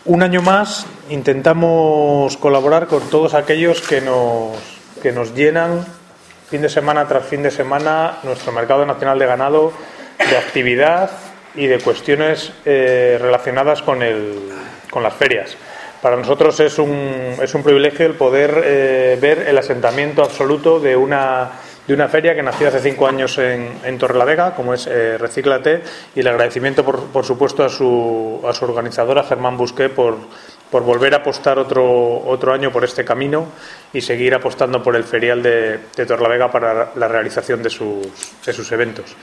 Un año más intentamos colaborar con todos aquellos que nos llenan fin de semana tras fin de semana nuestro mercado nacional de ganado de actividad y de cuestiones relacionadas con las ferias. Para nosotros es un privilegio el poder ver el asentamiento absoluto de una feria que nació hace 5 años en Torrelavega, como es Recíclate, y el agradecimiento por supuesto a su organizadora, Germán Busqué, por volver a apostar otro año por este camino y seguir apostando por el ferial de Torrelavega para la realización de sus eventos.